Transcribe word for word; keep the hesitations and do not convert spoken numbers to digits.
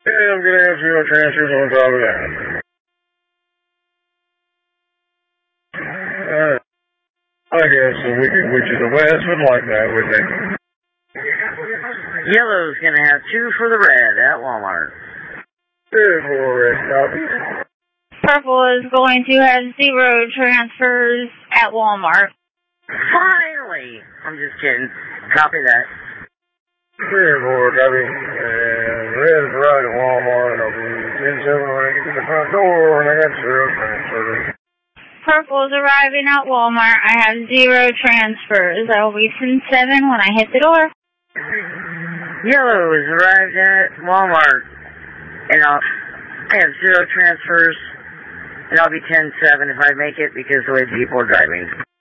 Yeah, I'm going to have zero transfers on top of that. Uh, I guess we could, which is the West would like that, would they? Yellow's going to have two for the red at Walmart. Two for red, copy. Purple is going to have zero transfers at Walmart. Finally! I'm just kidding. Copy that. Three four, copy. And red is right at Walmart. I'll be ten seven when I get to the front door, and I got zero transfers. Purple is arriving at Walmart. I have zero transfers. I will be ten seven when I hit the door. Yellow is arrived at Walmart. And I'll, I have zero transfers. And I'll be ten seven if I make it because the way people are driving.